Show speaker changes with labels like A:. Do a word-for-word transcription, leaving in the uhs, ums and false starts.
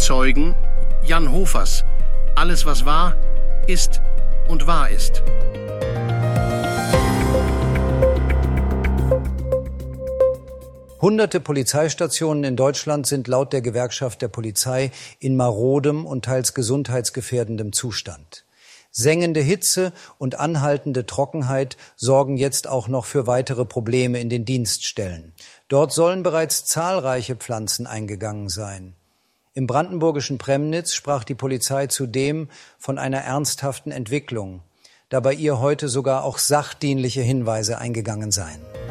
A: Zeugen Jan Hofers. Alles, was war, ist und wahr ist.
B: Hunderte Polizeistationen in Deutschland sind laut der Gewerkschaft der Polizei in marodem und teils gesundheitsgefährdendem Zustand. Sengende Hitze und anhaltende Trockenheit sorgen jetzt auch noch für weitere Probleme in den Dienststellen. Dort sollen bereits zahlreiche Pflanzen eingegangen sein. Im brandenburgischen Premnitz sprach die Polizei zudem von einer ernsthaften Entwicklung, da bei ihr heute sogar auch sachdienliche Hinweise eingegangen seien.